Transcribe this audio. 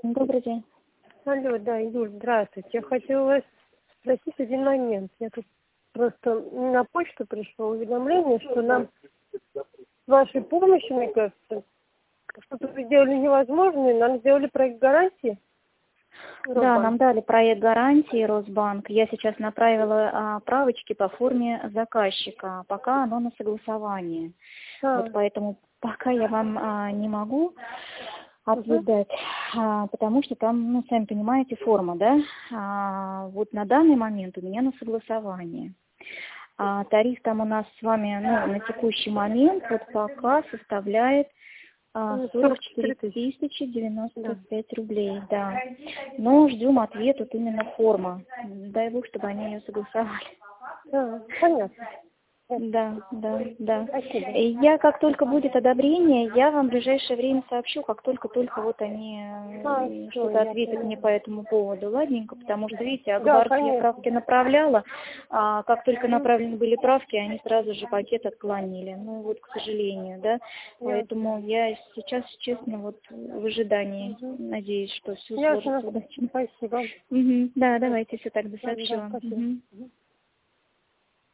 Добрый день. Алло, да, Юль, здравствуйте. Я хотела вас спросить один момент. Я тут просто на почту пришло уведомление, что нам с вашей помощью, мне кажется, что-то вы сделали невозможное, нам сделали проект гарантии. Да, нам дали проект гарантии Росбанк. Я сейчас направила правочки по форме заказчика, пока оно на согласовании. Вот поэтому пока я вам не могу ответить, потому что там, ну, сами понимаете, форма, да? Вот на данный момент у меня на согласовании. Тариф там у нас с вами, ну, на текущий момент вот пока составляет 44 095 рублей, да. Но ждем ответ, вот именно форма. Дай бог, чтобы они ее согласовали. Понятно. Да. Спасибо. И я, как только будет одобрение, я вам в ближайшее время сообщу, как только вот они что-то ответят мне по этому поводу, ладненько, потому что, видите, Акбарс я правки направляла, а как только направлены были правки, они сразу же пакет отклонили. Ну вот, к сожалению, да. Поэтому я сейчас, честно, вот в ожидании, надеюсь, что все сложится удачно. Спасибо. Да, давайте все тогда сообщу вам.